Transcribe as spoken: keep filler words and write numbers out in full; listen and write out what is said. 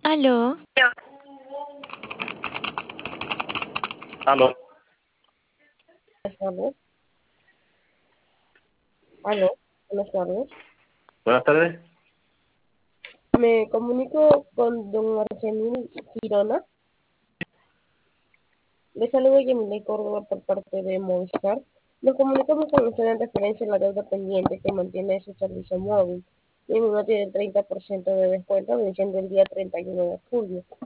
Aló, Aló, Buenas tardes. Aló, buenas tardes. buenas tardes. Me comunico con don Argemil Girona. Le saludo Yemile Córdoba por parte de Movistar. Nos comunicamos con usted en referencia a la deuda pendiente que mantiene su servicio móvil. Y uno tiene treinta por ciento de descuento venciendo el día treinta y uno de julio.